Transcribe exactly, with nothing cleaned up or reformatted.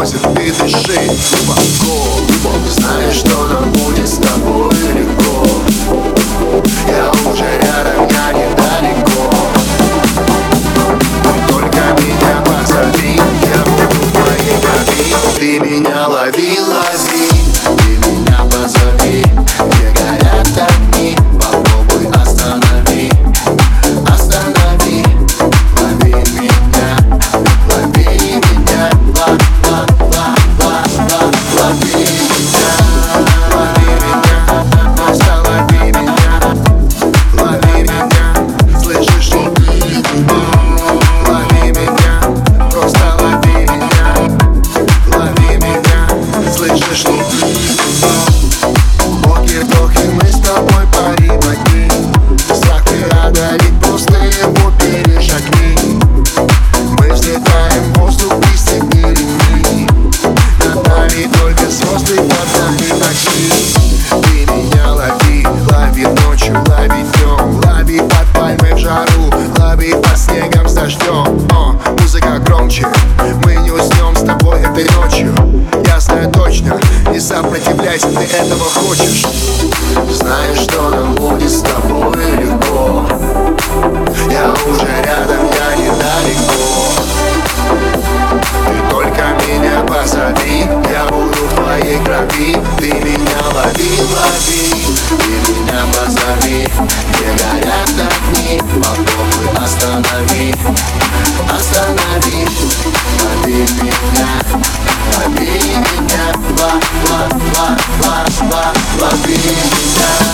просит, ты дыши глубоко. Знаешь, что нам будет с тобой легко. Я уже рядом, я недалеко. Только меня позови, я буду в твоей крови. Ты меня лови, лови, ты меня позови. Где горят огни, попробуй останови. Останови, лови меня, лови меня, ла, ла, ла, ла, ла, лови меня, лови меня, просто лови меня, лови меня, слышишь, лови меня, просто лови меня, лови меня, слышишь, Оки-доки, мы с тобой парим одни. Страх преодолеть, просто его перешагни. Мы взлетаем в воздух, пристегни ремни. Над нами только звезды, под нами ночи. Ты меня лови, лови ночью, лови днем. Лови под пальмой в жару, лови под снегом с дождем. О, музыка громче, мы не уснем с тобой этой ночью. Я знаю точно, не сопротивляйся, ты этого хочешь. Знаешь, что нам будет с тобой легко. Я уже рядом, я недалеко. Ты только меня позови, я буду в твоей крови. Ты меня лови, лови, ты меня позови. Где горят огни, попробуй останови. Останови, лови меня, лови меня, ла, ла, ла, ла, ла, лови меня.